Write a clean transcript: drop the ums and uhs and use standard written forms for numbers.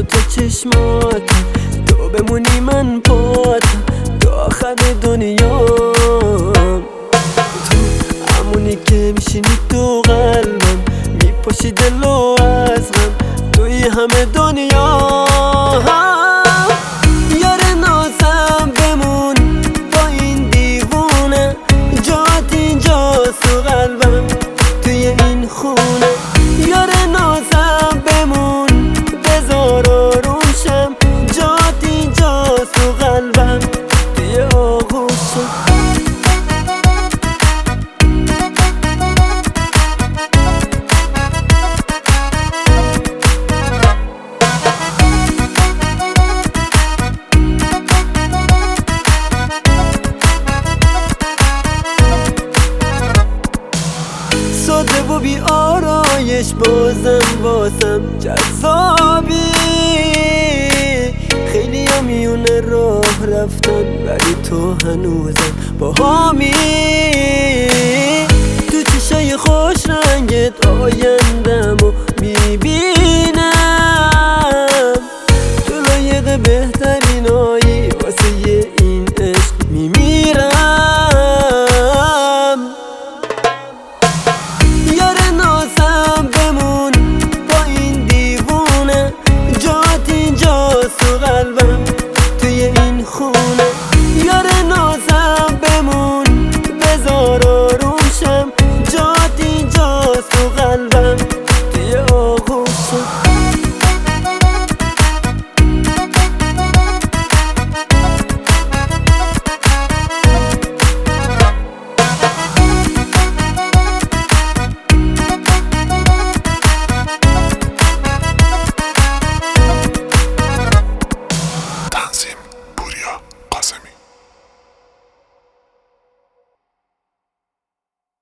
تو چشماتم، تو بمونی من پاتم تا آخر دنیام. تو همونی که میشینی تو قلبم، میپاشی دل و عزمم توی همه دنیا. یار نازم بمون با این دیوونه، جات اینجاست تو قلبم توی این خونه. یار نازم بمون بذار آروشم، جات اینجاست تو قلبم توی آغوشم. ساده و بی آرایش بازم واسم جذابی. خیلی ها میونه راه رفتن ولی تو هنوزم با هامی. تو چشای خوش رنگت آیندم و میبینم،